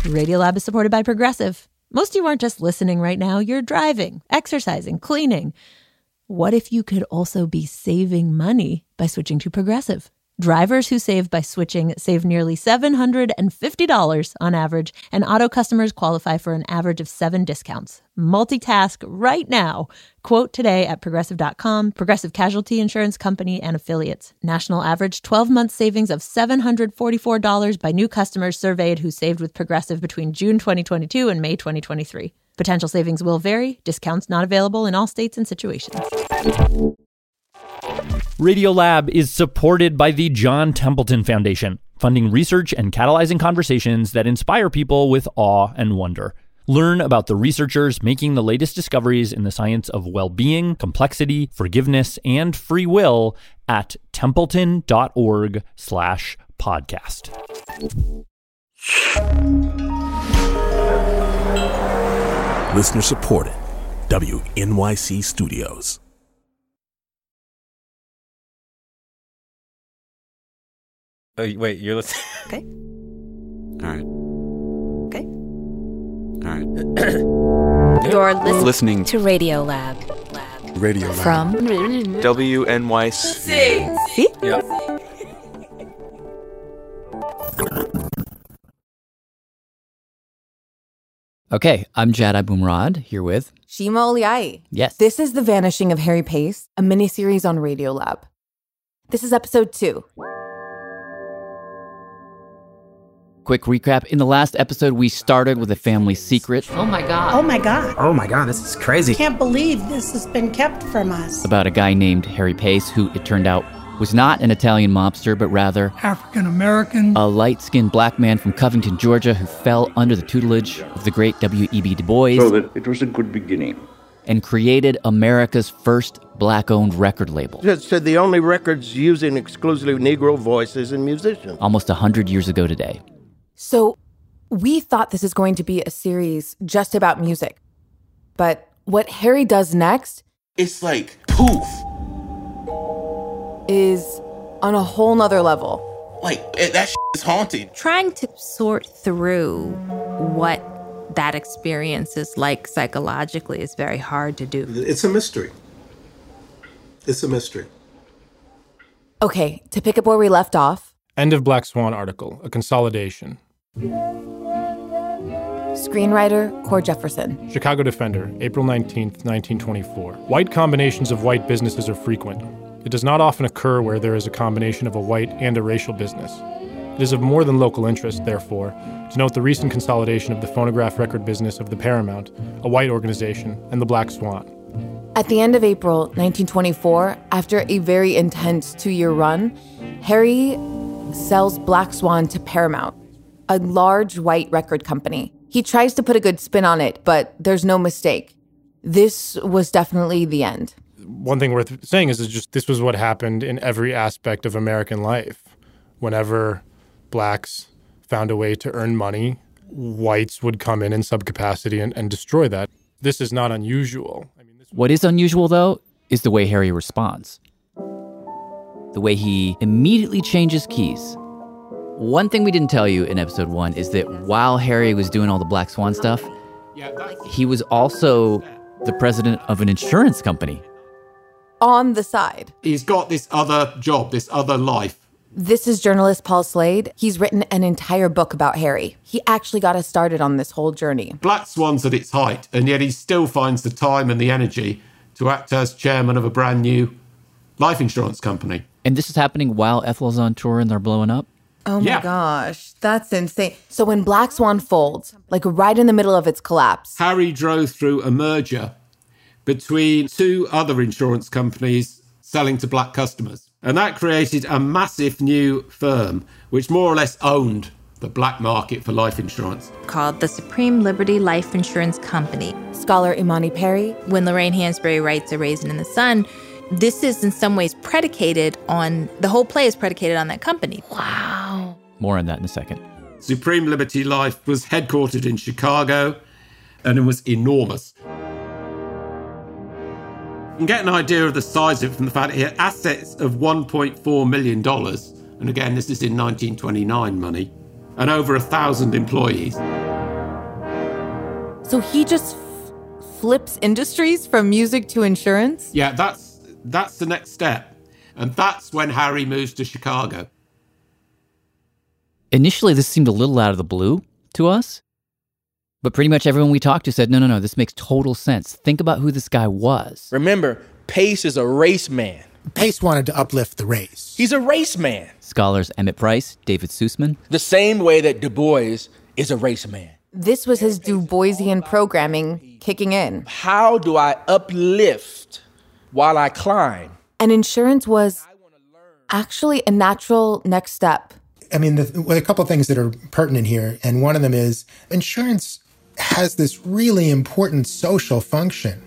Radiolab is supported by Progressive. Most of you aren't just listening right now. You're driving, exercising, cleaning. What if you could also be saving money by switching to Progressive? Drivers who save by switching save nearly $750 on average, and auto customers qualify for an average of 7 discounts. Multitask right now. Quote today at Progressive.com. Progressive Casualty Insurance Company and Affiliates. National average 12-month savings of $744 by new customers surveyed who saved with Progressive between June 2022 and May 2023. Potential savings will vary. Discounts not available in all states and situations. Radiolab is supported by the John Templeton Foundation, funding research and catalyzing conversations that inspire people with awe and wonder. Learn about the researchers making the latest discoveries in the science of well-being, complexity, forgiveness, and free will at templeton.org/podcast. Listener supported. WNYC Studios. Oh, wait, you're listening? Okay. All right. Okay. All right. You're listening to Radiolab. Radiolab. From WNYC. See? Yeah. Okay, I'm Jad Abumrad, here with... Shima Oliai. Yes. This is The Vanishing of Harry Pace, a miniseries on Radiolab. This is episode 2. Quick recap. In the last episode, we started with a family secret. Oh my God. Oh my God. Oh my God, this is crazy. Can't believe this has been kept from us. About a guy named Harry Pace, who, it turned out, was not an Italian mobster, but rather African-American. a light-skinned black man from Covington, Georgia, who fell under the tutelage of the great W.E.B. Du Bois. So that it was a good beginning. And created America's first black-owned record label. So the only records using exclusively Negro voices and musicians. Almost 100 years ago today. So we thought this is going to be a series just about music. But what Harry does next... It's like poof. ...is on a whole nother level. Like, that is haunting. Trying to sort through what that experience is like psychologically is very hard to do. It's a mystery. It's a mystery. Okay, to pick up where we left off... End of Black Swan article, a consolidation. Screenwriter Core Jefferson. Chicago Defender, April 19th, 1924. White combinations of white businesses are frequent. It does not often occur where there is a combination of a white and a racial business. It is of more than local interest, therefore, to note the recent consolidation of the phonograph record business of the Paramount, a white organization, and the Black Swan. At the end of April 1924, after a very intense 2-year run, Harry sells Black Swan to Paramount, a large white record company. He tries to put a good spin on it, but there's no mistake. This was definitely the end. One thing worth saying is just this was what happened in every aspect of American life. Whenever blacks found a way to earn money, whites would come in some capacity and destroy that. This is not unusual. What is unusual, though, is the way Harry responds. The way he immediately changes keys. One thing we didn't tell you in episode 1 is that while Harry was doing all the Black Swan stuff, he was also the president of an insurance company. On the side. He's got this other job, this other life. This is journalist Paul Slade. He's written an entire book about Harry. He actually got us started on this whole journey. Black Swan's at its height, and yet he still finds the time and the energy to act as chairman of a brand new life insurance company. And this is happening while Ethel's on tour and they're blowing up? Oh my gosh, that's insane. So when Black Swan folds, like right in the middle of its collapse, Harry drove through a merger between 2 other insurance companies selling to black customers. And that created a massive new firm, which more or less owned the black market for life insurance. Called the Supreme Liberty Life Insurance Company. Scholar Imani Perry. When Lorraine Hansberry writes A Raisin in the Sun, this is in some ways predicated on, the whole play is predicated on that company. Wow. More on that in a second. Supreme Liberty Life was headquartered in Chicago, and it was enormous. You can get an idea of the size of it from the fact it had assets of $1.4 million, and again, this is in 1929 money, and over 1,000 employees. So he just flips industries from music to insurance? Yeah, that's the next step. And that's when Harry moves to Chicago. Initially, this seemed a little out of the blue to us. But pretty much everyone we talked to said, no, this makes total sense. Think about who this guy was. Remember, Pace is a race man. Pace wanted to uplift the race. He's a race man. Scholars Emmett Price, David Sussman. The same way that Du Bois is a race man. This was his Du Boisian programming kicking in. How do I uplift while I climb? And insurance was actually a natural next step. I mean, a couple of things that are pertinent here, and one of them is insurance has this really important social function.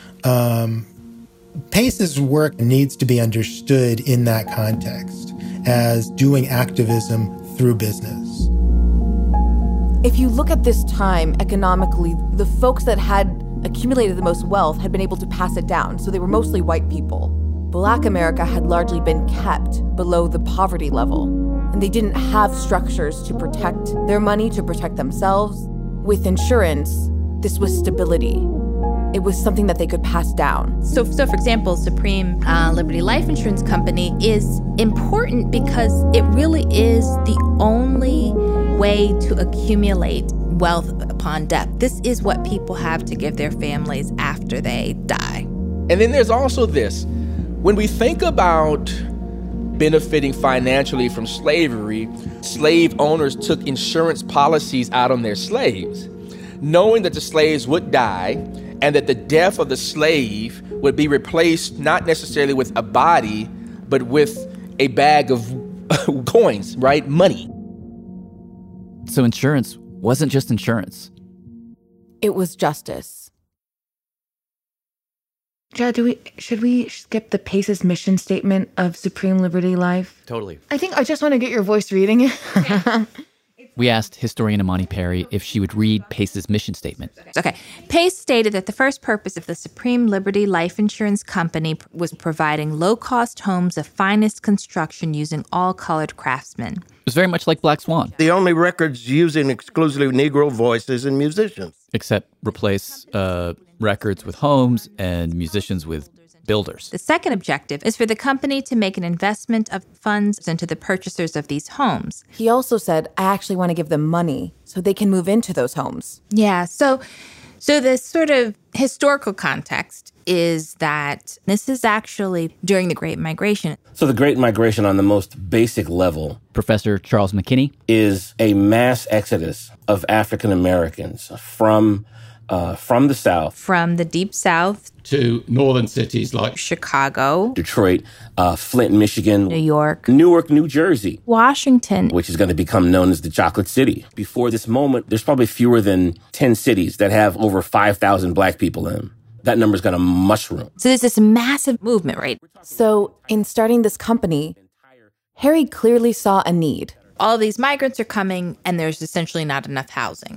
Pace's work needs to be understood in that context as doing activism through business. If you look at this time economically, the folks that had accumulated the most wealth had been able to pass it down, so they were mostly white people. Black America had largely been kept below the poverty level, and they didn't have structures to protect their money, to protect themselves. With insurance, this was stability. It was something that they could pass down. So for example, Supreme Liberty Life Insurance Company is important because it really is the only way to accumulate wealth upon death. This is what people have to give their families after they die. And then there's also this. When we think about benefiting financially from slavery, slave owners took insurance policies out on their slaves, knowing that the slaves would die and that the death of the slave would be replaced not necessarily with a body, but with a bag of coins, right? Money. So insurance wasn't just insurance. It was justice. Chad, should we skip the Pace's mission statement of Supreme Liberty Life? Totally. I think I just want to get your voice reading it. We asked historian Imani Perry if she would read Pace's mission statement. Okay. Pace stated that the first purpose of the Supreme Liberty Life Insurance Company was providing low-cost homes of finest construction using all-colored craftsmen. It was very much like Black Swan. The only records using exclusively Negro voices and musicians. Except replace records with homes and musicians with builders. The second objective is for the company to make an investment of funds into the purchasers of these homes. He also said, I actually want to give them money so they can move into those homes. Yeah, so the sort of historical context is that this is actually during the Great Migration. So the Great Migration on the most basic level, Professor Charles McKinney, is a mass exodus of African Americans from the South. From the Deep South. To northern cities like Chicago, Detroit, Flint, Michigan, New York, Newark, New Jersey, Washington, which is going to become known as the Chocolate City. Before this moment, there's probably fewer than 10 cities that have over 5,000 Black people in them. That number's going to mushroom. So there's this massive movement, right? So in starting this company, Harry clearly saw a need. All these migrants are coming, and there's essentially not enough housing.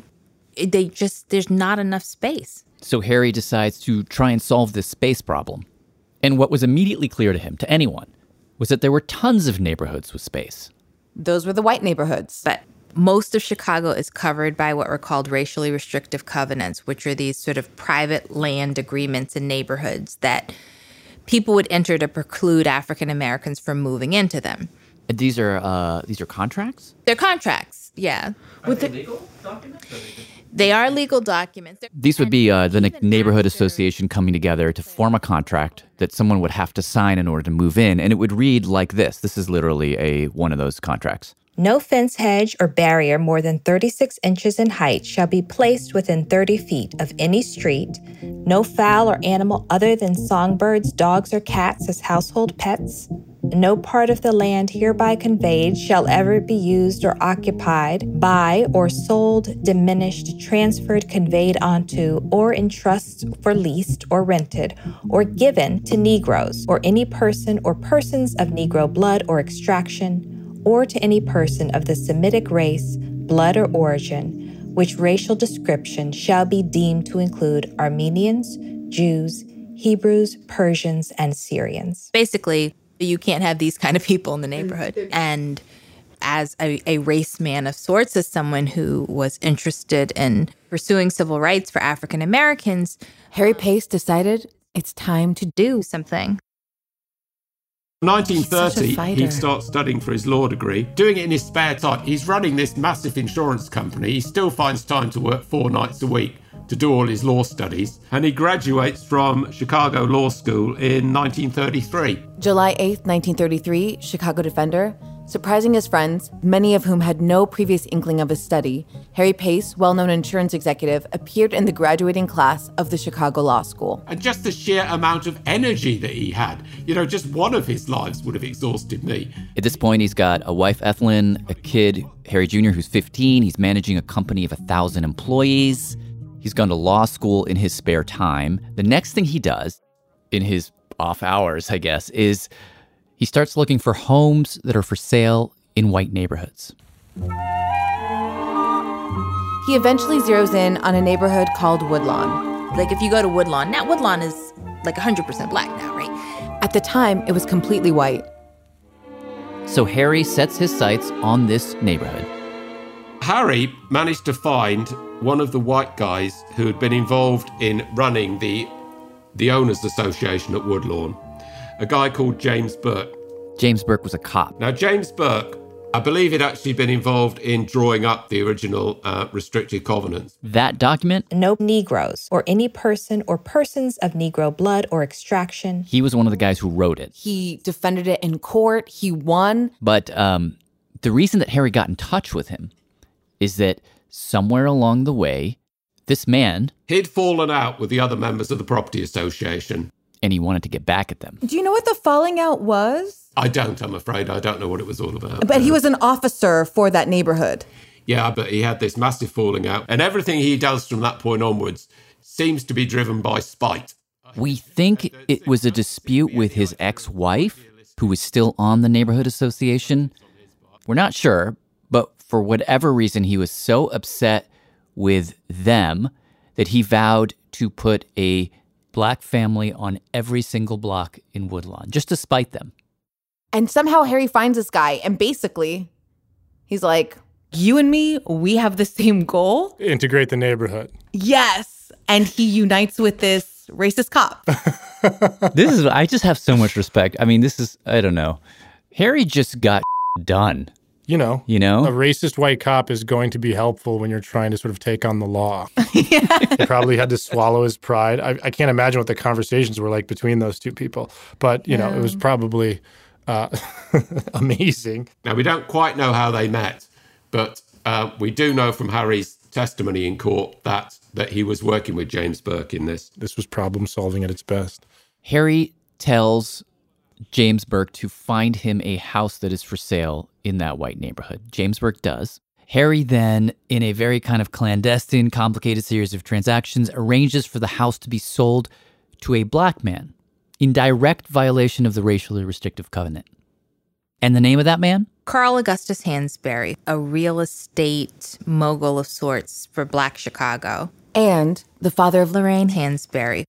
There's not enough space. So Harry decides to try and solve this space problem. And what was immediately clear to him, to anyone, was that there were tons of neighborhoods with space. Those were the white neighborhoods. But most of Chicago is covered by what were called racially restrictive covenants, which are these sort of private land agreements in neighborhoods that people would enter to preclude African Americans from moving into them. And these are contracts? They're contracts, yeah. Are they legal documents? They are legal documents. These would be the neighborhood association coming together to form a contract that someone would have to sign in order to move in. And it would read like this. This is literally one of those contracts. No fence, hedge, or barrier more than 36 inches in height shall be placed within 30 feet of any street. No fowl or animal other than songbirds, dogs, or cats as household pets. No part of the land hereby conveyed shall ever be used or occupied by or sold, diminished, transferred, conveyed onto, or in trusts for leased or rented, or given to Negroes, or any person or persons of Negro blood or extraction, or to any person of the Semitic race, blood, or origin, which racial description shall be deemed to include Armenians, Jews, Hebrews, Persians, and Syrians. Basically, you can't have these kind of people in the neighborhood. And as a race man of sorts, as someone who was interested in pursuing civil rights for African Americans, Harry Pace decided it's time to do something. 1930, he'd start studying for his law degree, doing it in his spare time. He's running this massive insurance company. He still finds time to work 4 nights a week to do all his law studies. And he graduates from Chicago Law School in 1933. July 8th, 1933, Chicago Defender. Surprising his friends, many of whom had no previous inkling of his study, Harry Pace, well-known insurance executive, appeared in the graduating class of the Chicago Law School. And just the sheer amount of energy that he had, just one of his lives would have exhausted me. At this point, he's got a wife, Ethelyn, a kid, Harry Jr., who's 15. He's managing a company of 1,000 employees. He's gone to law school in his spare time. The next thing he does, in his off hours, I guess, is he starts looking for homes that are for sale in white neighborhoods. He eventually zeroes in on a neighborhood called Woodlawn. Like if you go to Woodlawn, now Woodlawn is like 100% black now, right? At the time, it was completely white. So Harry sets his sights on this neighborhood. Harry managed to find one of the white guys who had been involved in running the Owners Association at Woodlawn, a guy called James Burke. James Burke was a cop. Now, James Burke, I believe he'd actually been involved in drawing up the original restricted covenants. That document? No Negroes or any person or persons of Negro blood or extraction. He was one of the guys who wrote it. He defended it in court. He won. But the reason that Harry got in touch with him is that somewhere along the way, this man... he'd fallen out with the other members of the property association. And he wanted to get back at them. Do you know what the falling out was? I don't, I'm afraid. I don't know what it was all about. But he was an officer for that neighborhood. Yeah, but he had this massive falling out. And everything he does from that point onwards seems to be driven by spite. We think it was a dispute with his ex-wife, who was still on the neighborhood association. We're not sure, but for whatever reason, he was so upset with them that he vowed to put a black family on every single block in Woodlawn, just to spite them. And somehow Harry finds this guy, and basically, he's like, you and me, we have the same goal. Integrate the neighborhood. Yes. And he unites with this racist cop. I just have so much respect. I mean, I don't know. Harry just got done. You know, a racist white cop is going to be helpful when you're trying to sort of take on the law. He probably had to swallow his pride. I can't imagine what the conversations were like between those two people. But, it was probably amazing. Now, we don't quite know how they met, but we do know from Harry's testimony in court that he was working with James Burke in this. This was problem solving at its best. Harry tells James Burke to find him a house that is for sale in that white neighborhood. James Burke does. Harry then, in a very kind of clandestine, complicated series of transactions, arranges for the house to be sold to a black man in direct violation of the racially restrictive covenant. And the name of that man? Carl Augustus Hansberry, a real estate mogul of sorts for Black Chicago. And the father of Lorraine Hansberry,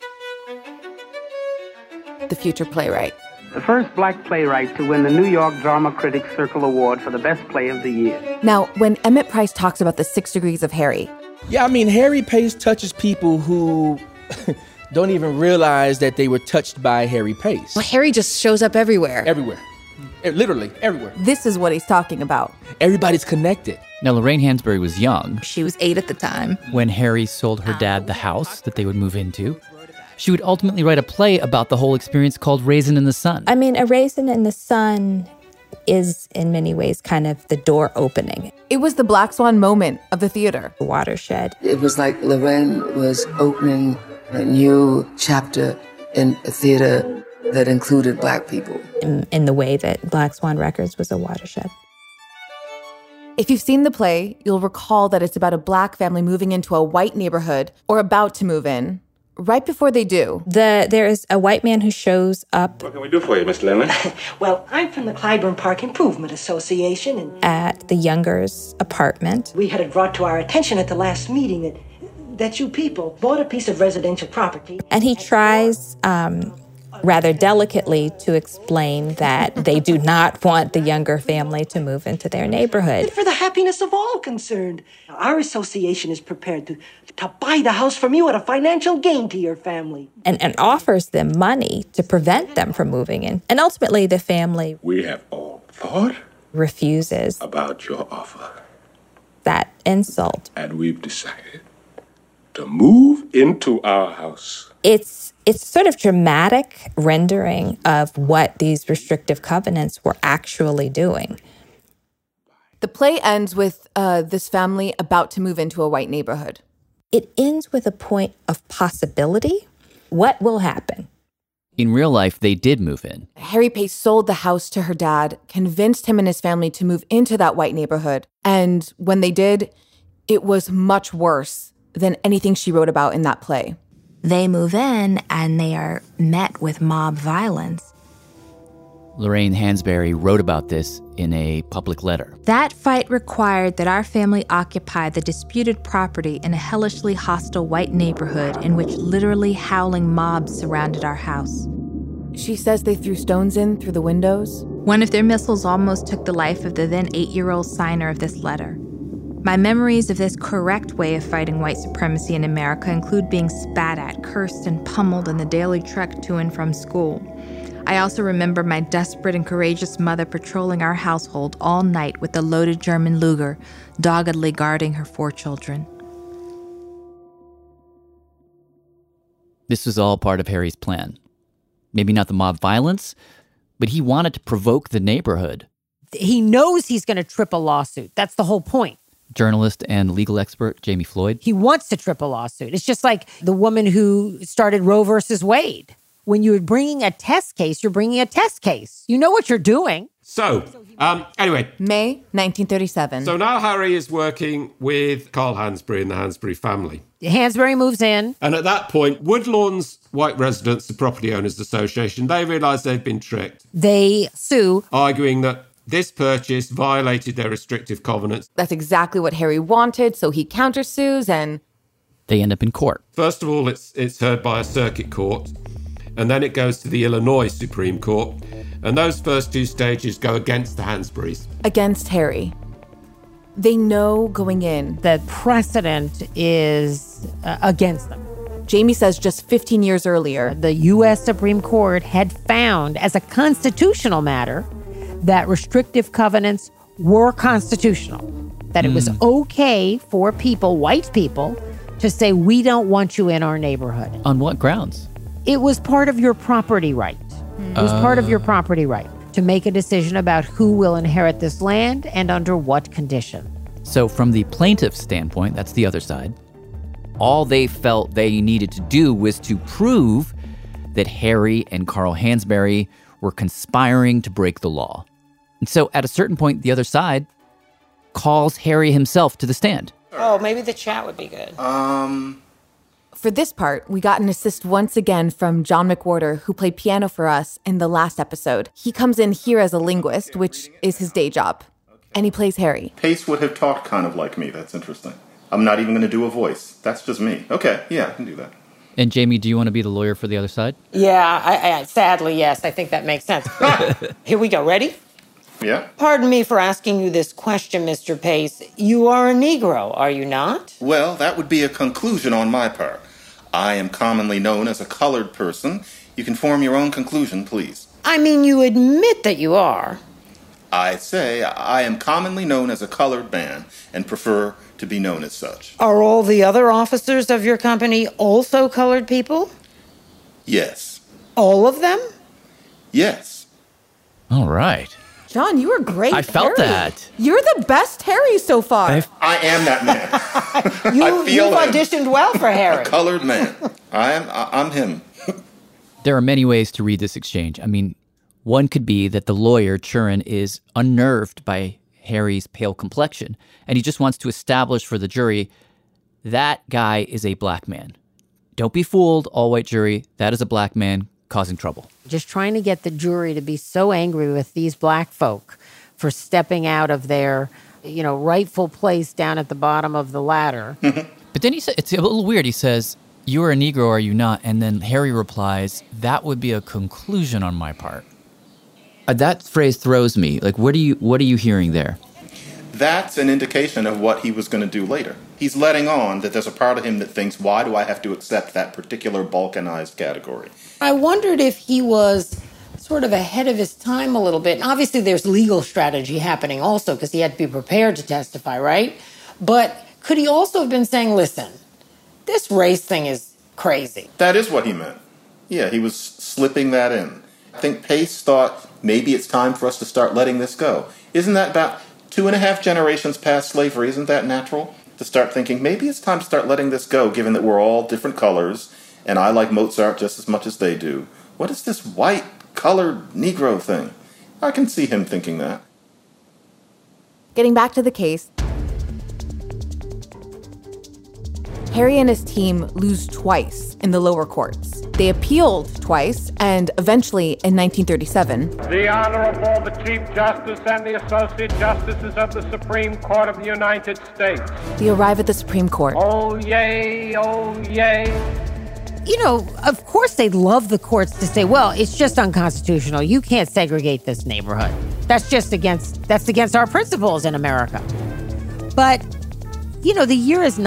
the future playwright. The first black playwright to win the New York Drama Critics Circle Award for the best play of the year. Now, when Emmett Price talks about the 6 degrees of Harry. Yeah, I mean, Harry Pace touches people who don't even realize that they were touched by Harry Pace. Well, Harry just shows up everywhere. Everywhere. Literally, everywhere. This is what he's talking about. Everybody's connected. Now, Lorraine Hansberry was young. She was 8 at the time. When Harry sold her dad the house that they would move into. She would ultimately write a play about the whole experience called Raisin in the Sun. I mean, A Raisin in the Sun is in many ways kind of the door opening. It was the Black Swan moment of the theater. The watershed. It was like Lorraine was opening a new chapter in a theater that included black people. In the way that Black Swan Records was a watershed. If you've seen the play, you'll recall that it's about a black family moving into a white neighborhood or about to move in. Right before they do. There is a white man who shows up. What can we do for you, Miss Lindley? Well, I'm from the Clybourne Park Improvement Association. And at the Youngers' apartment. We had it brought to our attention at the last meeting that you people bought a piece of residential property. And he tries rather delicately to explain that they do not want the younger family to move into their neighborhood. For the happiness of all concerned. Our association is prepared to buy the house from you at a financial gain to your family. And offers them money to prevent them from moving in. And ultimately, the family We have all thought refuses about your offer, that insult. and we've decided to move into our house. It's sort of dramatic rendering of what these restrictive covenants were actually doing. The play ends with this family about to move into a white neighborhood. It ends with a point of possibility. What will happen? In real life, they did move in. Harry Pace sold the house to her dad, convinced him and his family to move into that white neighborhood. And when they did, it was much worse than anything she wrote about in that play. They move in and they are met with mob violence. Lorraine Hansberry wrote about this in a public letter. That fight required that our family occupy the disputed property in a hellishly hostile white neighborhood in which literally howling mobs surrounded our house. She says they threw stones in through the windows. One of their missiles almost took the life of the then 8-year-old signer of this letter. My memories of this correct way of fighting white supremacy in America include being spat at, cursed, and pummeled in the daily trek to and from school. I also remember my desperate and courageous mother patrolling our household all night with a loaded German Luger, doggedly guarding her 4 children. This was all part of Harry's plan. Maybe not the mob violence, but he wanted to provoke the neighborhood. He knows he's going to trip a lawsuit. That's the whole point. Journalist and legal expert Jamie Floyd. He wants to trip a lawsuit. It's just like the woman who started Roe versus Wade. When you're bringing a test case, you're bringing a test case. You know what you're doing. So, anyway. May 1937. So now Harry is working with Carl Hansberry and the Hansberry family. Hansberry moves in. And at that point, Woodlawn's White Residents, the Property Owners Association, they realise they've been tricked. They sue, arguing that this purchase violated their restrictive covenants. That's exactly what Harry wanted, so he countersues and... They end up in court. First of all, it's heard by a circuit court, and then it goes to the Illinois Supreme Court, and those first 2 stages go against the Hansberrys. Against Harry. They know going in that precedent is against them. Jamie says just 15 years earlier, the U.S. Supreme Court had found as a constitutional matter that restrictive covenants were constitutional, that it was okay for people, white people, to say, we don't want you in our neighborhood. On what grounds? It was part of your property right. It was part of your property right to make a decision about who will inherit this land and under what condition. So from the plaintiff's standpoint, that's the other side, all they felt they needed to do was to prove that Harry and Carl Hansberry were conspiring to break the law. And so at a certain point, the other side calls Harry himself to the stand. Oh, maybe the chat would be good. For this part, we got an assist once again from John McWhorter, who played piano for us in the last episode. He comes in here as a linguist, which is his day job, and he plays Harry. Pace would have talked kind of like me. That's interesting. I'm not even going to do a voice. That's just me. Okay, yeah, I can do that. And Jamie, do you want to be the lawyer for the other side? Yeah, I sadly, yes. I think that makes sense. Here we go. Ready? Yeah. Pardon me for asking you this question, Mr. Pace. You are a Negro, are you not? Well, that would be a conclusion on my part. I am commonly known as a colored person. You can form your own conclusion, please. I mean, you admit that you are. I say I am commonly known as a colored man and prefer to be known as such. Are all the other officers of your company also colored people? Yes. All of them? Yes. All right. John, you were great, I felt Harry. that. You're the best Harry so far. I am that man. You've auditioned well for Harry. A colored man. I'm him. There are many ways to read this exchange. I mean, one could be that the lawyer, Churin, is unnerved by Harry's pale complexion, and he just wants to establish for the jury that guy is a black man. Don't be fooled, all-white jury. That is a black man causing trouble. Just trying to get the jury to be so angry with these black folk for stepping out of their, rightful place down at the bottom of the ladder. But then he said, it's a little weird. He says, You're a Negro, are you not? And then Harry replies, that would be a conclusion on my part. That phrase throws me. Like, what are you hearing there? That's an indication of what he was going to do later. He's letting on that there's a part of him that thinks, why do I have to accept that particular balkanized category? I wondered if he was sort of ahead of his time a little bit. Obviously, there's legal strategy happening also because he had to be prepared to testify, right? But could he also have been saying, listen, this race thing is crazy? That is what he meant. Yeah, he was slipping that in. I think Pace thought maybe it's time for us to start letting this go. Isn't that about 2.5 generations past slavery? Isn't that natural? To start thinking, maybe it's time to start letting this go, given that we're all different colors, and I like Mozart just as much as they do. What is this white, colored Negro thing? I can see him thinking that. Getting back to the case, Harry and his team lose twice in the lower courts. They appealed twice, and eventually, in 1937, The Honorable, the Chief Justice and the Associate Justices of the Supreme Court of the United States. they arrive at the Supreme Court. Oh, yay, oh, yay. You know, of course they'd love the courts to say, well, it's just unconstitutional. You can't segregate this neighborhood. That's against our principles in America. But, you know, the year is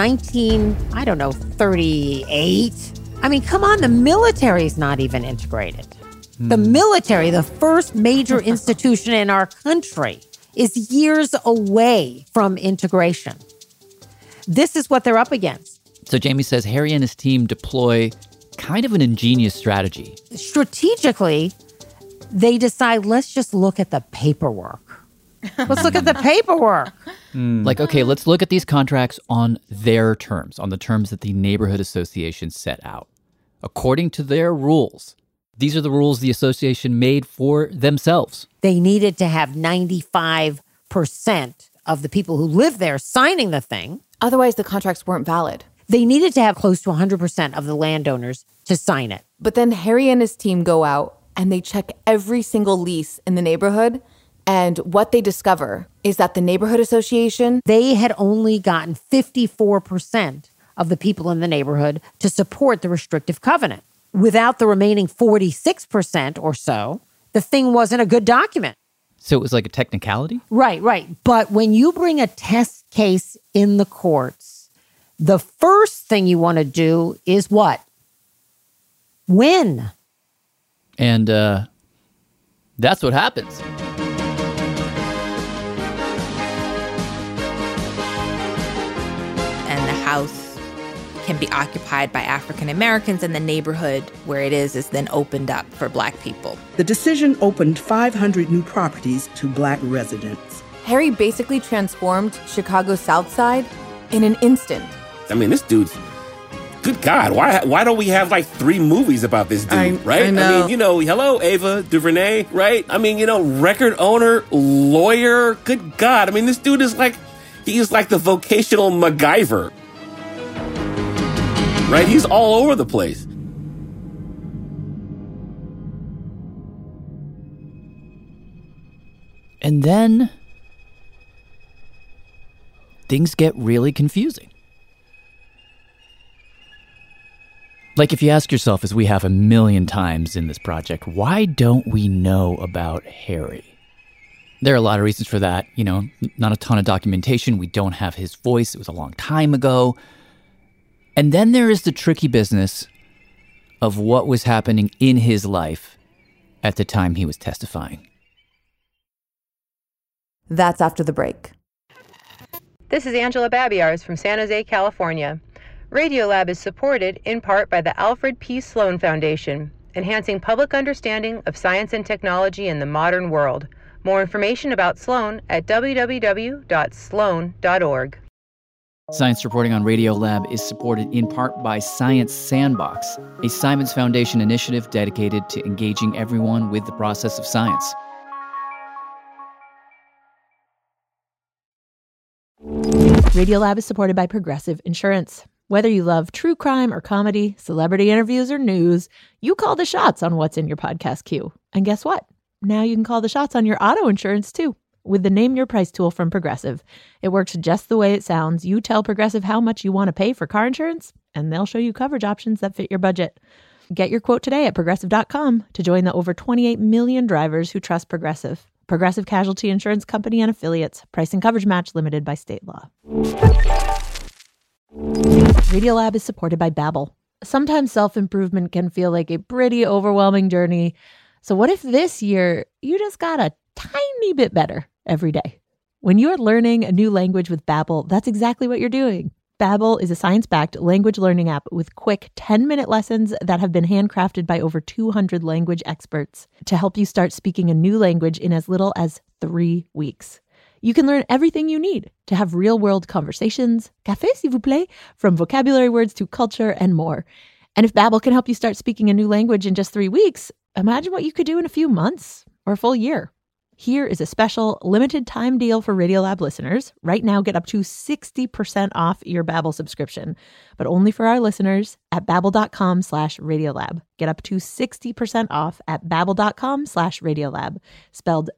38. I mean, come on, the military's not even integrated. The military, the first major institution in our country, is years away from integration. This is what they're up against. So Jamie says Harry and his team deploy kind of an ingenious strategy. Strategically, they decide, let's just look at the paperwork. Let's look at the paperwork. Like, okay, let's look at these contracts on their terms, on the terms that the neighborhood association set out. According to their rules, these are the rules the association made for themselves. They needed to have 95% of the people who live there signing the thing. Otherwise, the contracts weren't valid. They needed to have close to 100% of the landowners to sign it. But then Harry and his team go out and they check every single lease in the neighborhood. And what they discover is that the neighborhood association, they had only gotten 54% of the people in the neighborhood to support the restrictive covenant. Without the remaining 46% or so, the thing wasn't a good document. So it was like a technicality? Right. But when you bring a test case in the courts, the first thing you want to do is what? Win. And that's what happens. And the house can be occupied by African Americans, and the neighborhood where it is then opened up for Black people. The decision opened 500 new properties to Black residents. Harry basically transformed Chicago's South Side in an instant. I mean, this dude's... Good God, why don't we have like 3 movies about this dude, right? I know. I mean, you know, hello, Ava DuVernay, right? I mean, you know, record owner, lawyer, good God. I mean, this dude is like, he's like the vocational MacGyver. Right? He's all over the place. And then things get really confusing. Like if you ask yourself, as we have a million times in this project, why don't we know about Harry? There are a lot of reasons for that. You know, not a ton of documentation. We don't have his voice. It was a long time ago. And then there is the tricky business of what was happening in his life at the time he was testifying. That's after the break. This is Angela Babiars from San Jose, California. Radiolab is supported in part by the Alfred P. Sloan Foundation, enhancing public understanding of science and technology in the modern world. More information about Sloan at www.sloan.org. Science reporting on Radiolab is supported in part by Science Sandbox, a Simons Foundation initiative dedicated to engaging everyone with the process of science. Radiolab is supported by Progressive Insurance. Whether you love true crime or comedy, celebrity interviews or news, you call the shots on what's in your podcast queue. And guess what? Now you can call the shots on your auto insurance too. With the Name Your Price tool from Progressive. It works just the way it sounds. You tell Progressive how much you want to pay for car insurance, and they'll show you coverage options that fit your budget. Get your quote today at Progressive.com to join the over 28 million drivers who trust Progressive. Progressive Casualty Insurance Company and Affiliates. Price and coverage match limited by state law. Radiolab is supported by Babbel. Sometimes self-improvement can feel like a pretty overwhelming journey. So what if this year you just got a tiny bit better every day? When you're learning a new language with Babbel, that's exactly what you're doing. Babbel is a science-backed language learning app with quick 10-minute lessons that have been handcrafted by over 200 language experts to help you start speaking a new language in as little as 3 weeks. You can learn everything you need to have real-world conversations, café s'il vous plaît, from vocabulary words to culture and more. And if Babbel can help you start speaking a new language in just 3 weeks, imagine what you could do in a few months or a full year. Here is a special limited time deal for Radiolab listeners. Right now, get up to 60% off your Babbel subscription, but only for our listeners at babbel.com/Radiolab. Get up to 60% off at babbel.com/Radiolab, spelled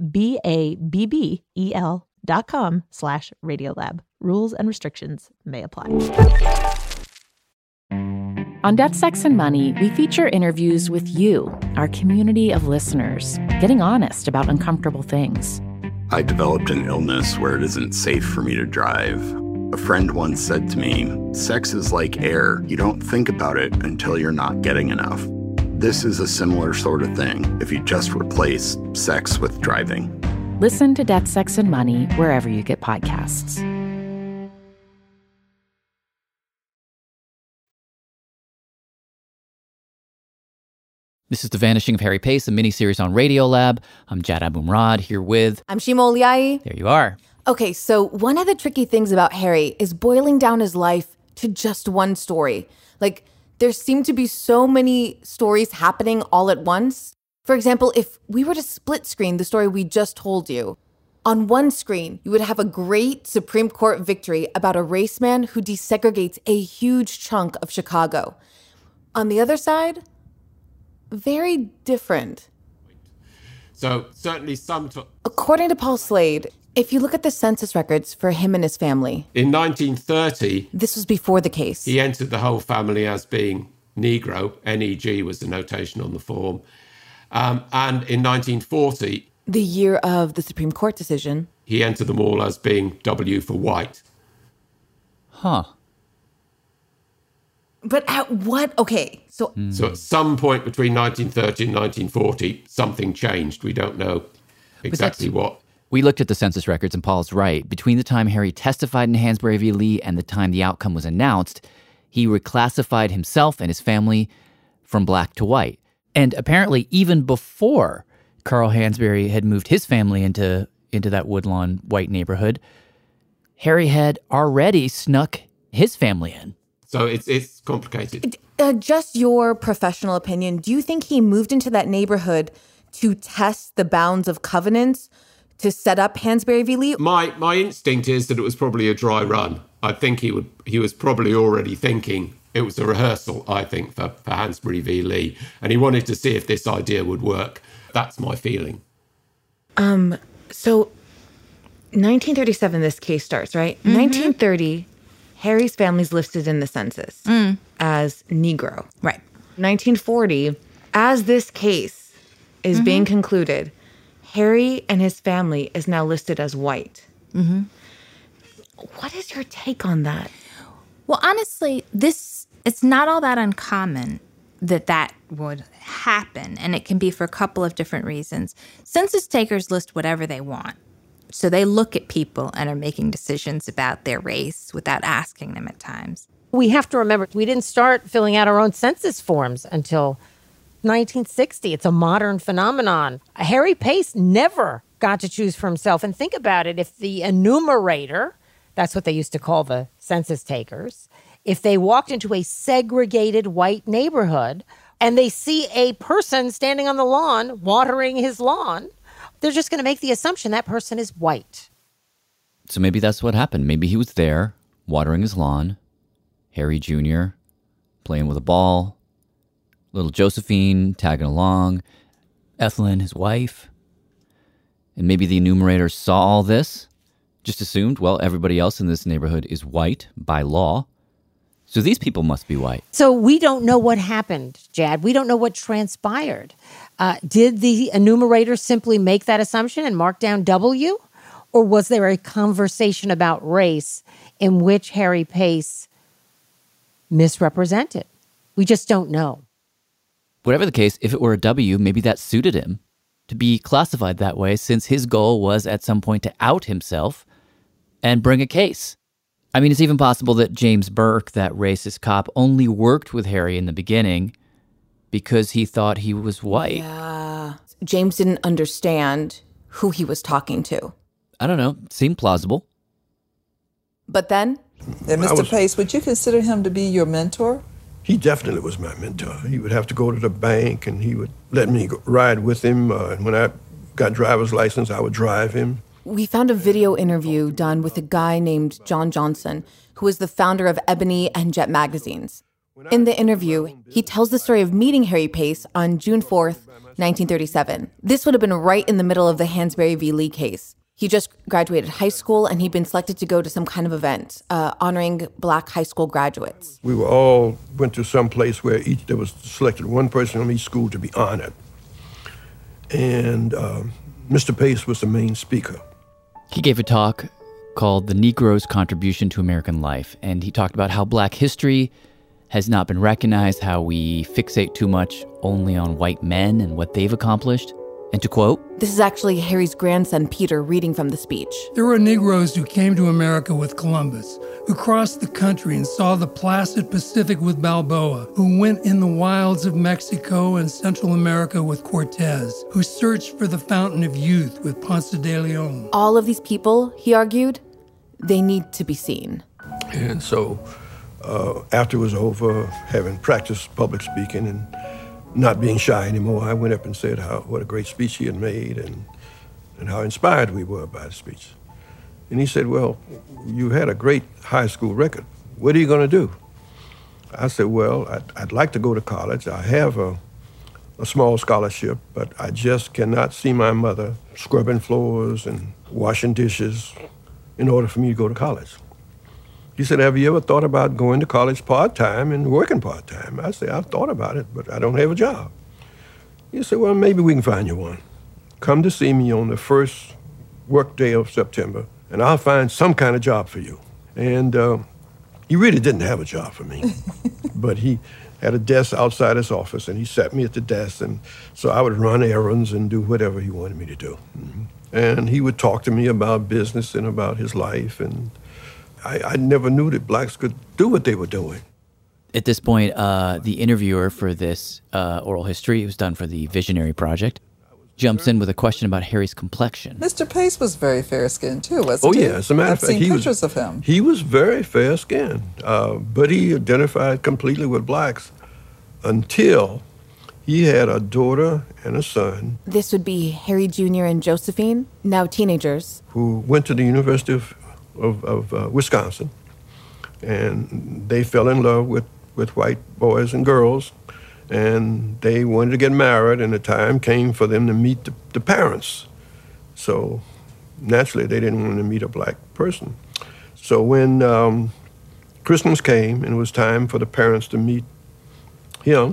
BABBEL.com/Radiolab. Rules and restrictions may apply. On Death, Sex, and Money, we feature interviews with you, our community of listeners, getting honest about uncomfortable things. I developed an illness where it isn't safe for me to drive. A friend once said to me, sex is like air. You don't think about it until you're not getting enough. This is a similar sort of thing if you just replace sex with driving. Listen to Death, Sex, and Money wherever you get podcasts. This is The Vanishing of Harry Pace, a miniseries on Radiolab. I'm Jad Abumrad, here with... I'm Shima Oliai. There you are. Okay, so one of the tricky things about Harry is boiling down his life to just one story. Like, there seem to be so many stories happening all at once. For example, if we were to split screen the story we just told you, on one screen, you would have a great Supreme Court victory about a raceman who desegregates a huge chunk of Chicago. On the other side... very different. So certainly According to Paul Slade, if you look at the census records for him and his family... in 1930... this was before the case. He entered the whole family as being Negro. N-E-G was the notation on the form. And in 1940... the year of the Supreme Court decision... he entered them all as being W for white. Huh. But at what? Okay, so... So at some point between 1930 and 1940, something changed. We don't know exactly what. We looked at the census records, and Paul's right. Between the time Harry testified in Hansberry v. Lee and the time the outcome was announced, he reclassified himself and his family from black to white. And apparently, even before Carl Hansberry had moved his family into that Woodlawn white neighborhood, Harry had already snuck his family in. So it's complicated. Just your professional opinion, do you think he moved into that neighborhood to test the bounds of covenants to set up Hansberry v. Lee? My instinct is that it was probably a dry run. I think he was probably already thinking it was a rehearsal, I think, for Hansberry v. Lee. And he wanted to see if this idea would work. That's my feeling. So 1937, this case starts, right? Mm-hmm. 1930... Harry's family's listed in the census as Negro. Right. 1940, as this case is being concluded, Harry and his family is now listed as white. Mm-hmm. What is your take on that? Well, honestly, it's not all that uncommon that would happen, and it can be for a couple of different reasons. Census takers list whatever they want. So they look at people and are making decisions about their race without asking them at times. We have to remember, we didn't start filling out our own census forms until 1960. It's a modern phenomenon. Harry Pace never got to choose for himself. And think about it, if the enumerator, that's what they used to call the census takers, if they walked into a segregated white neighborhood and they see a person standing on the lawn watering his lawn, they're just going to make the assumption that person is white. So maybe that's what happened. Maybe he was there, watering his lawn, Harry Jr., playing with a ball, little Josephine tagging along, Ethelyn, his wife. And maybe the enumerator saw all this, just assumed, well, everybody else in this neighborhood is white by law, So these people must be white. So we don't know what happened, Jad. We don't know what transpired. Did the enumerator simply make that assumption and mark down W? Or was there a conversation about race in which Harry Pace misrepresented? We just don't know. Whatever the case, if it were a W, maybe that suited him to be classified that way, since his goal was at some point to out himself and bring a case. I mean, it's even possible that James Burke, that racist cop, only worked with Harry in the beginning because he thought he was white. Yeah. James didn't understand who he was talking to. I don't know. Seemed plausible. But then... And Mr. Pace, would you consider him to be your mentor? He definitely was my mentor. He would have to go to the bank, and he would let me ride with him. And when I got driver's license, I would drive him. We found a video interview done with a guy named John Johnson, who is the founder of Ebony and Jet magazines. In the interview, he tells the story of meeting Harry Pace on June 4th, 1937. This would have been right in the middle of the Hansberry v. Lee case. He just graduated high school, and he'd been selected to go to some kind of event honoring black high school graduates. We were all went to some place where there was selected one person from each school to be honored. And Mr. Pace was the main speaker. He gave a talk called The Negro's Contribution to American Life, and he talked about how black history has not been recognized, how we fixate too much only on white men and what they've accomplished. And to quote, this is actually Harry's grandson, Peter, reading from the speech. There were Negroes who came to America with Columbus, who crossed the country and saw the placid Pacific with Balboa, who went in the wilds of Mexico and Central America with Cortez, who searched for the fountain of youth with Ponce de Leon. All of these people, he argued, they need to be seen. And so after it was over, having practiced public speaking and not being shy anymore, I went up and said what a great speech he had made and how inspired we were by the speech. And he said, well, you had a great high school record. What are you going to do? I said, well, I'd like to go to college. I have a small scholarship, but I just cannot see my mother scrubbing floors and washing dishes in order for me to go to college. He said, have you ever thought about going to college part-time and working part-time? I said, I've thought about it, but I don't have a job. He said, well, maybe we can find you one. Come to see me on the first work day of September, and I'll find some kind of job for you. And he really didn't have a job for me, but he had a desk outside his office, and he sat me at the desk, and so I would run errands and do whatever he wanted me to do. Mm-hmm. And he would talk to me about business and about his life, and I never knew that blacks could do what they were doing. At this point, the interviewer for this oral history, it was done for the Visionary Project, jumps in with a question about Harry's complexion. Mr. Pace was very fair-skinned, too, wasn't he? Oh, yeah. As a matter of fact, I've seen pictures of him. He was very fair-skinned, but he identified completely with blacks until he had a daughter and a son. This would be Harry Jr. and Josephine, now teenagers. Who went to the University of Wisconsin, and they fell in love with white boys and girls, and they wanted to get married, and the time came for them to meet the parents. So naturally, they didn't want to meet a black person. So when Christmas came and it was time for the parents to meet him,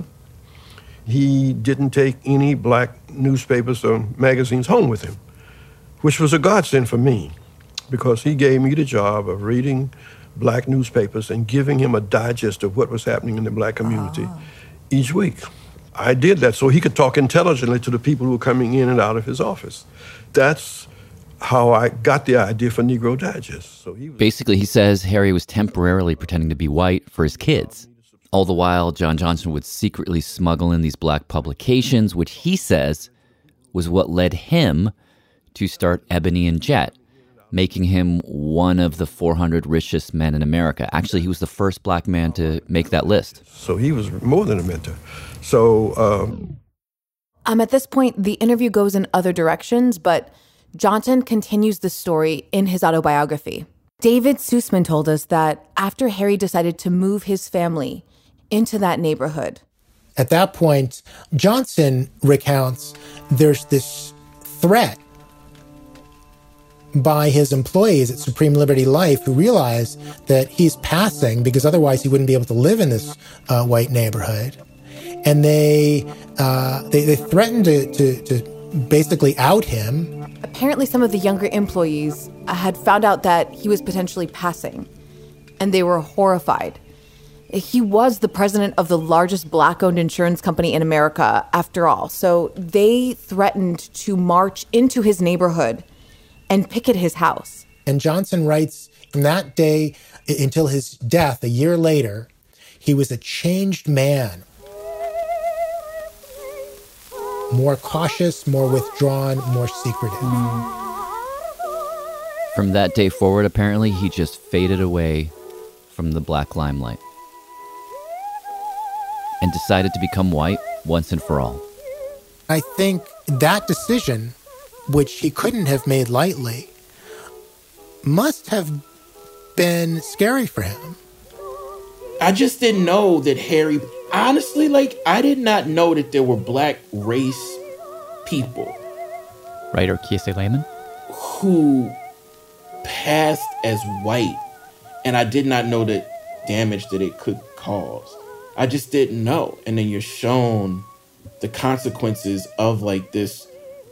he didn't take any black newspapers or magazines home with him, which was a godsend for me, because he gave me the job of reading black newspapers and giving him a digest of what was happening in the black community each week. I did that so he could talk intelligently to the people who were coming in and out of his office. That's how I got the idea for Negro Digest. Basically, he says Harry was temporarily pretending to be white for his kids. All the while, John Johnson would secretly smuggle in these black publications, which he says was what led him to start Ebony and Jet, making him one of the 400 richest men in America. Actually, he was the first black man to make that list. So he was more than a mentor. So at this point, the interview goes in other directions, but Johnson continues the story in his autobiography. David Sussman told us that after Harry decided to move his family into that neighborhood, at that point, Johnson recounts there's this threat by his employees at Supreme Liberty Life, who realize that he's passing because otherwise he wouldn't be able to live in this white neighborhood. And they threatened to basically out him. Apparently, some of the younger employees had found out that he was potentially passing, and they were horrified. He was the president of the largest Black-owned insurance company in America, after all. So they threatened to march into his neighborhood and picket his house. And Johnson writes, from that day until his death a year later, he was a changed man. More cautious, more withdrawn, more secretive. From that day forward, apparently, he just faded away from the black limelight and decided to become white once and for all. I think that decision, which he couldn't have made lightly, must have been scary for him. I just didn't know that Harry, honestly, I did not know that there were black race people. Right, or Kiese Layman? Who passed as white, and I did not know the damage that it could cause. I just didn't know. And then you're shown the consequences of this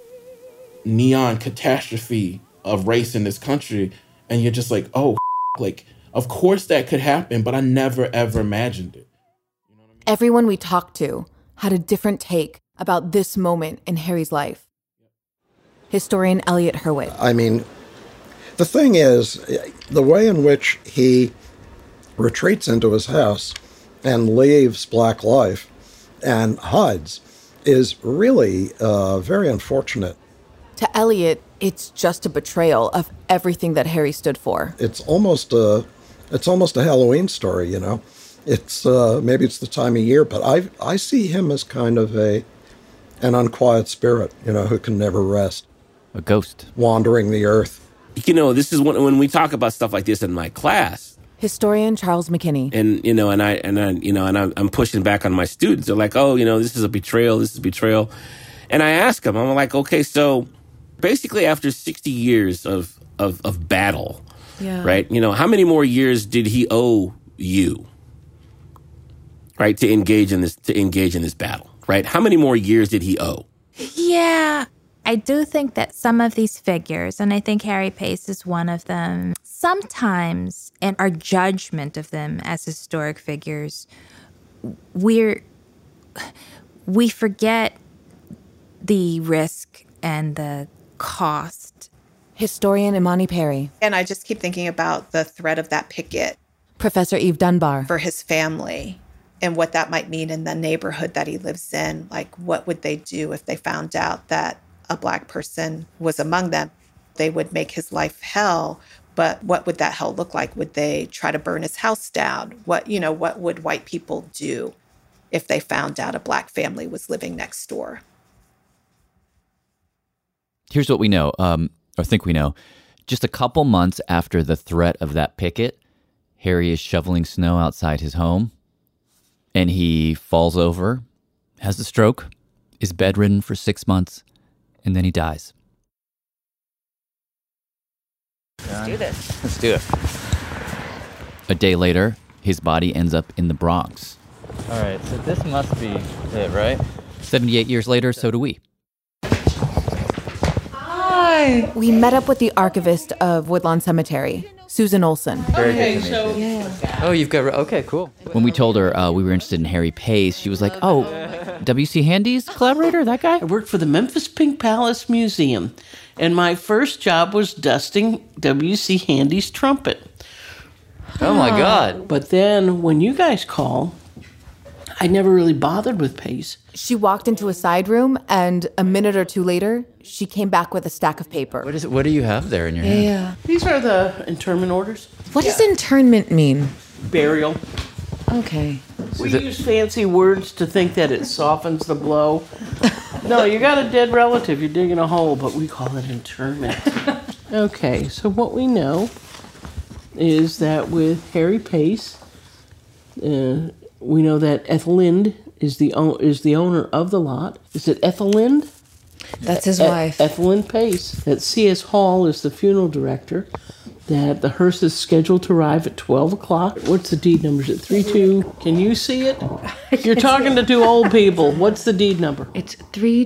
neon catastrophe of race in this country, and you're just like, oh, of course that could happen, but I never ever imagined it. Everyone we talked to had a different take about this moment in Harry's life. Historian Elliot Hurwitz. I mean, the thing is, the way in which he retreats into his house and leaves black life and hides is really very unfortunate. To Elliot, it's just a betrayal of everything that Harry stood for. It's almost a Halloween story, you know. It's maybe it's the time of year, but I see him as kind of an unquiet spirit, you know, who can never rest. A ghost. Wandering the earth. You know, this is when we talk about stuff like this in my class. Historian Charles McKinney. And I'm pushing back on my students. They're like, oh, this is a betrayal. This is betrayal. And I ask them, I'm like, okay, so basically after 60 years of battle, right? How many more years did he owe you, right, to engage in this battle, right? How many more years did he owe? Yeah, I do think that some of these figures, and I think Harry Pace is one of them, sometimes in our judgment of them as historic figures, we forget the risk and the cost. Historian Imani Perry. And I just keep thinking about the threat of that picket. Professor Eve Dunbar. For his family and what that might mean in the neighborhood that he lives in. Like, what would they do if they found out that a Black person was among them? They would make his life hell, but what would that hell look like? Would they try to burn his house down? What would white people do if they found out a Black family was living next door? Here's what we know, or think we know. Just a couple months after the threat of that picket, Harry is shoveling snow outside his home, and he falls over, has a stroke, is bedridden for 6 months, and then he dies. Let's do this. Let's do it. A day later, his body ends up in the Bronx. All right, so this must be it, right? 78 years later, so do we. Hi. We met up with the archivist of Woodlawn Cemetery, Susan Olson. Very good to meet you. Yeah. Oh, you've got... Okay, cool. When we told her we were interested in Harry Pace, she was like, oh, W.C. Handy's collaborator, that guy? I worked for the Memphis Pink Palace Museum, and my first job was dusting W.C. Handy's trumpet. Oh, my God. But then when you guys call, I never really bothered with Pace. She walked into a side room, and a minute or two later, she came back with a stack of paper. What do you have there in your hand? Yeah. These are the internment orders. What does internment mean? Burial. Okay. We use fancy words to think that it softens the blow. No, you got a dead relative, you're digging a hole, but we call it internment. Okay, so what we know is that with Harry Pace, we know that Ethel Lind is the owner of the lot. Is it Ethel Lind? That's his wife. Ethelyn Pace. That C.S. Hall is the funeral director. That the hearse is scheduled to arrive at 12 o'clock. What's the deed number? Is it 32? Can you see it? You're talking to two old people. What's the deed number? It's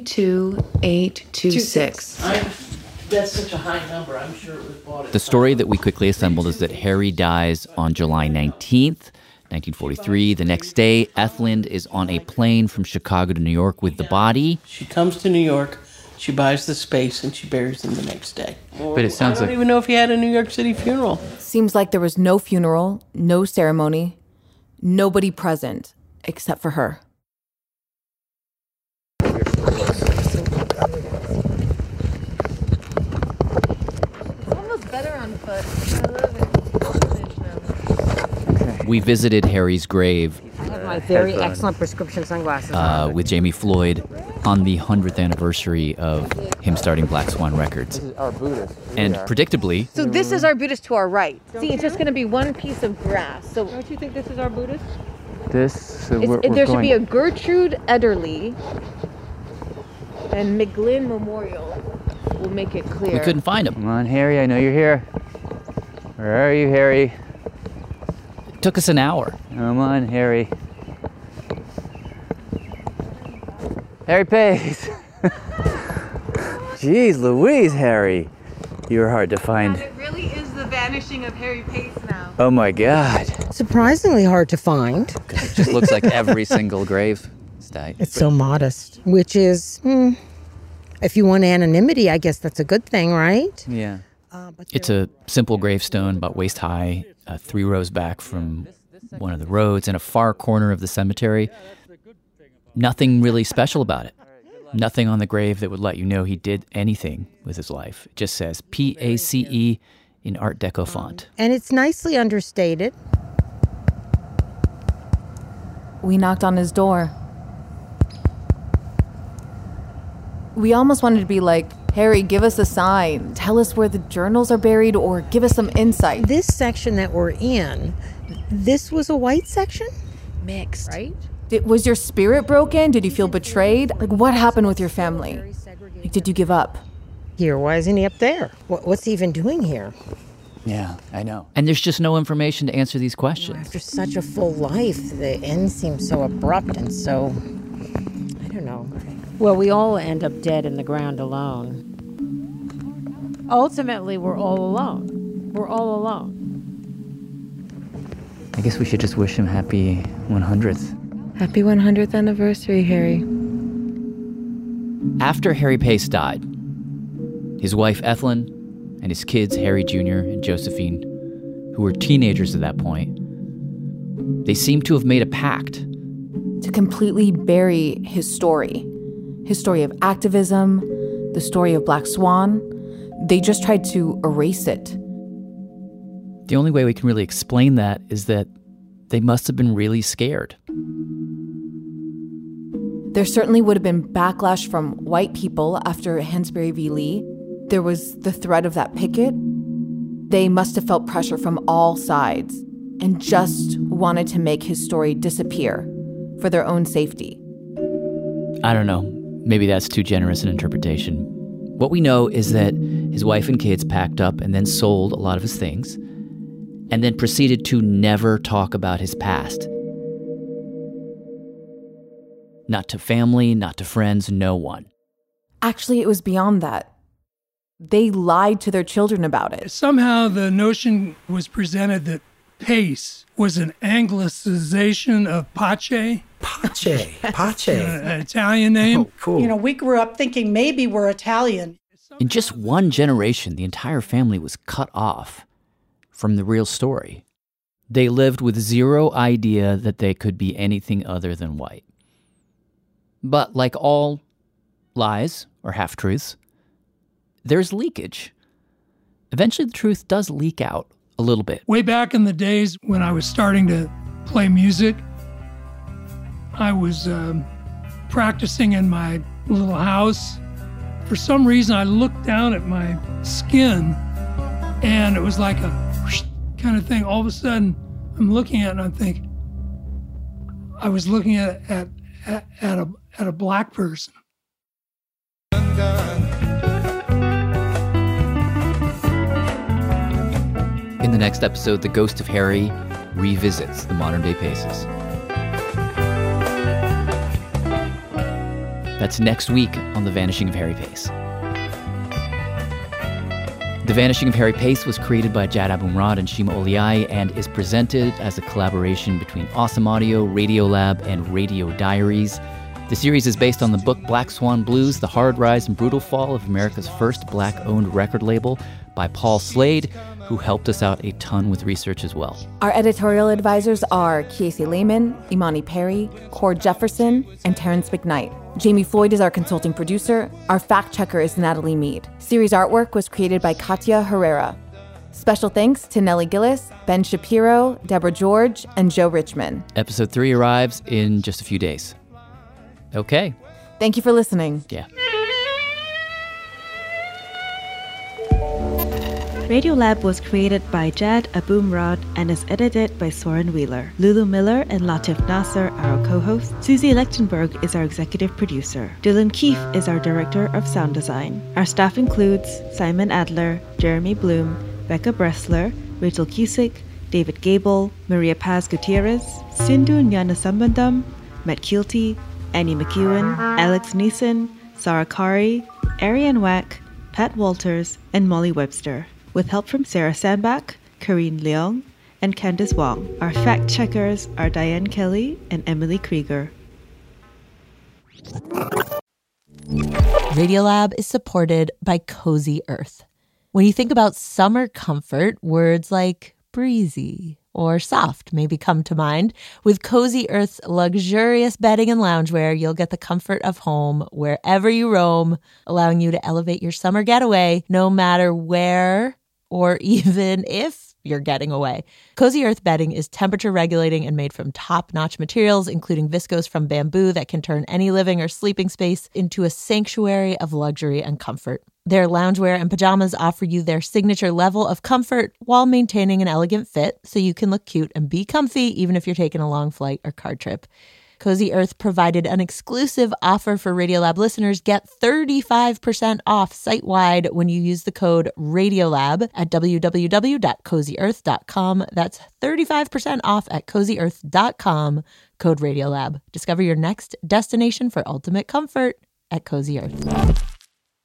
32826. That's such a high number. I'm sure it was bought at The story that we quickly assembled is that Harry dies on July 19th, 1943. The next day, Ethelind is on a plane from Chicago to New York with the body. She comes to New York, she buys the space, and she buries him the next day. But it sounds I don't even know if he had a New York City funeral. Seems like there was no funeral, no ceremony, nobody present except for her. Better on foot. I love it. We visited Harry's grave I have my very excellent prescription sunglasses on. with Jamie Floyd on the 100th anniversary of him starting Black Swan Records. This is our Buddhist. And predictably, So this is our Buddhist to our right. See, it's just going to be one piece of grass. So don't you think this is our Buddhist? There should be a Gertrude Ederle and McGlynn Memorial. We'll make it clear. we couldn't find him. Come on, Harry, I know you're here. Where are you, Harry? It took us an hour. Come on, Harry. Harry Pace. Jeez Louise, Harry. You're hard to find. It really is the vanishing of Harry Pace now. Oh my God. Surprisingly hard to find. It just looks like every single grave site. It's so modest, which is, if you want anonymity, I guess that's a good thing, right? Yeah. It's a simple gravestone about waist high, 3 rows back from one of the roads in a far corner of the cemetery. Nothing really special about it. Nothing on the grave that would let you know he did anything with his life. It just says P-A-C-E in Art Deco font. And it's nicely understated. We knocked on his door. We almost wanted to be like, Harry, give us a sign. Tell us where the journals are buried or give us some insight. This section that we're in, this was a white section? Mixed. Right? Was your spirit broken? Did you feel betrayed? Like, what happened with your family? Like, did you give up? Here, why isn't he up there? What's he even doing here? Yeah, I know. And there's just no information to answer these questions. After such a full life, the end seems so abrupt and so, I don't know. Well, we all end up dead in the ground alone. Ultimately, we're all alone. We're all alone. I guess we should just wish him happy 100th. Happy 100th anniversary, Harry. After Harry Pace died, his wife Ethelind and his kids Harry Jr. and Josephine, who were teenagers at that point, they seemed to have made a pact to completely bury his story of activism, the story of Black Swan. They just tried to erase it. The only way we can really explain that is that they must have been really scared. There certainly would have been backlash from white people after Hansberry v. Lee. There was the threat of that picket. They must have felt pressure from all sides and just wanted to make his story disappear for their own safety. I don't know. Maybe that's too generous an interpretation. What we know is that his wife and kids packed up and then sold a lot of his things, and then proceeded to never talk about his past. Not to family, not to friends, no one. Actually, it was beyond that. They lied to their children about it. Somehow the notion was presented that Pace was an anglicization of Pace. Pace. An Italian name. Oh, cool. You know, we grew up thinking maybe we're Italian. In just one generation, the entire family was cut off from the real story. They lived with zero idea that they could be anything other than white. But like all lies or half-truths, there's leakage. Eventually the truth does leak out a little bit. Way back in the days when I was starting to play music, I was practicing in my little house. For some reason, I looked down at my skin, and it was like a whoosh kind of thing. All of a sudden, I'm looking at it, and I think I was looking at a black person. In the next episode, the ghost of Harry revisits the modern-day Paces. That's next week on The Vanishing of Harry Pace. The Vanishing of Harry Pace was created by Jad Abumrad and Shima Oliai and is presented as a collaboration between Awesome Audio, Radiolab, and Radio Diaries. The series is based on the book Black Swan Blues, The Hard Rise and Brutal Fall of America's First Black-Owned Record Label by Paul Slade, who helped us out a ton with research as well. Our editorial advisors are Kiese Lehman, Imani Perry, Cord Jefferson, and Terrence McKnight. Jamie Floyd is our consulting producer. Our fact checker is Natalie Mead. Series artwork was created by Katia Herrera. Special thanks to Nellie Gillis, Ben Shapiro, Deborah George, and Joe Richmond. Episode 3 arrives in just a few days. Okay. Thank you for listening. Yeah. Radiolab was created by Jad Abumrad and is edited by Soren Wheeler. Lulu Miller and Latif Nasser are our co-hosts. Susie Lechtenberg is our executive producer. Dylan Keefe is our director of sound design. Our staff includes Simon Adler, Jeremy Bloom, Becca Bressler, Rachel Cusick, David Gable, Maria Paz Gutierrez, Sindhu Nyanasambandam, Matt Keelty, Annie McEwen, Alex Neeson, Sarah Kari, Ariane Wack, Pat Walters, and Molly Webster, with help from Sarah Sandbach, Karine Leong, and Candice Wong. Our fact checkers are Diane Kelly and Emily Krieger. Radiolab is supported by Cozy Earth. When you think about summer comfort, words like breezy or soft maybe come to mind. With Cozy Earth's luxurious bedding and loungewear, you'll get the comfort of home wherever you roam, allowing you to elevate your summer getaway no matter where or even if you're getting away. Cozy Earth bedding is temperature regulating and made from top-notch materials, including viscose from bamboo that can turn any living or sleeping space into a sanctuary of luxury and comfort. Their loungewear and pajamas offer you their signature level of comfort while maintaining an elegant fit, so you can look cute and be comfy even if you're taking a long flight or car trip. Cozy Earth provided an exclusive offer for Radiolab listeners. Get 35% off site-wide when you use the code RADIOLAB at www.cozyearth.com. That's 35% off at cozyearth.com, code RADIOLAB. Discover your next destination for ultimate comfort at Cozy Earth.